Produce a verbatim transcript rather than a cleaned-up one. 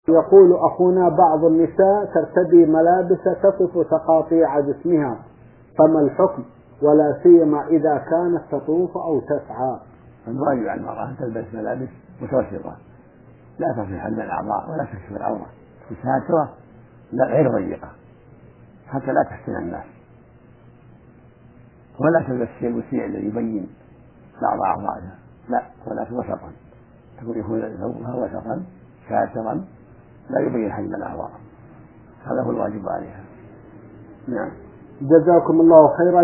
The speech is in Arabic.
يقول أخونا: بعض النساء ترتدي ملابس تصف تقاطيع جسمها، فما الحكم، ولا سيما إذا كانت تطوف أو تسعى؟ الواجب على المرأة أن تلبس ملابس متوسطة لا تصف حد الأعضاء ولا تكشف العورة، ساترة لا غير ضيقة حتى لا تحسن الناس، ولا تلبس الشيء الوسيع الذي يبين بعض أعضائها، لا، ولكن وسطا، تكون يكون ثوبها وسطا ساترا لا يبين حجم الأعضاء، هذا هو الواجب عليها. نعم. جزاكم الله خيرا.